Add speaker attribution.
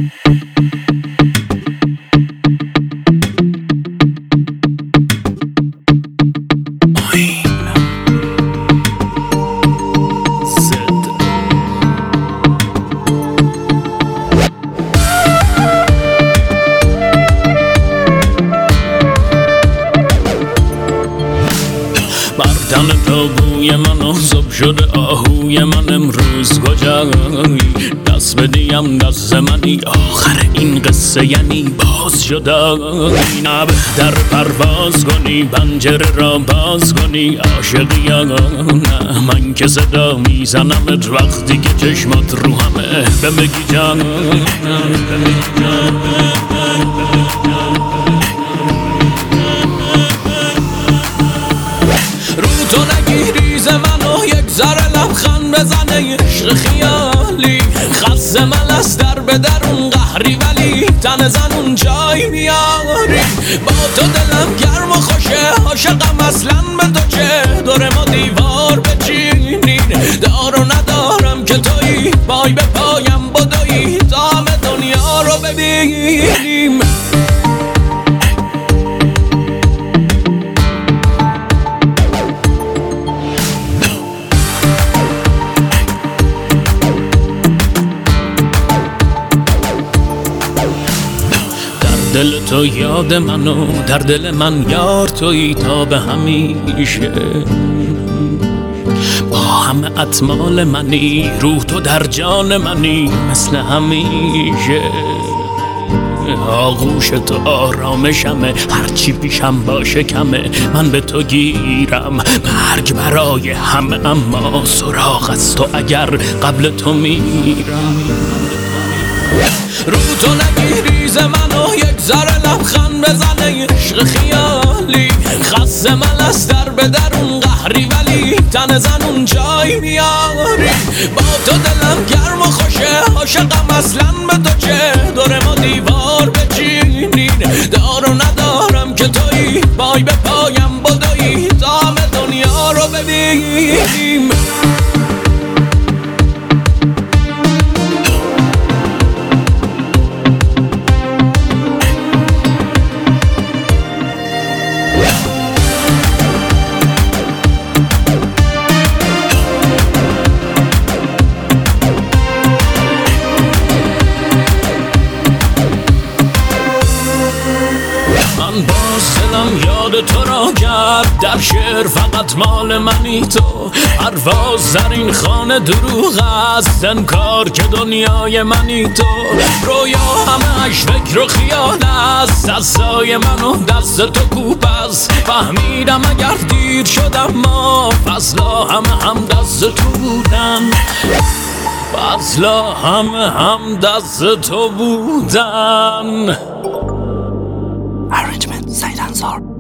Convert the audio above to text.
Speaker 1: مردن تابوی من آزاب شده آهوی من امروز کجایی دست بدیم دست منی آخر این قصه یعنی باز شدایی نه بهتر پرواز کنی پنجره را باز کنی عاشقی یا نه من که صدا میزنمت وقتی که چشمات رو همه بگی جان رو تو نگیری ز منو یک ذره لبخند بزنه عشق خیالی خز من از در به درون قهری ولی تن زنون جای میاری با تو دلم گرم و خوشه عاشقم اصلا به تو چه دور ما دیوار بچینین دار و ندارم که تویی پای به پایم بدویی تا همه دنیا رو ببینیم دل تو یاد منو در دل من یار تویی تا به همیشه با همه اطمال منی روح تو در جان منی مثل همیشه آغوش تو آرامشمه هرچی پیشم باشه کمه من به تو گیرم مرگ برای همه اما سراغ از تو اگر قبل تو میرم رو تو نگیری ز منو یک ذره لبخند بزنه عشق خیالی خز من از در به درون قهری ولی تن زنون جای میاری با تو دلم گرم و خوشه عاشقم اصلا به تو چه دور ما دیوار بچینین دار و ندارم که تویی پای به پایم بدویی تا همه دنیا رو ببینیم من باز دلم یاد تو را کرد در شعر فقط مال منی تو پرواز در این خانه دروغ است انکار که دنیای منی تو رویا همه اش فکر و خیال است دستای من و دست تو کوب است فهمیدم اگر دیر شدم ما فضلا همه هم دست تو بودن فضلا همه هم دست تو بودن
Speaker 2: Arrangement Said Ansar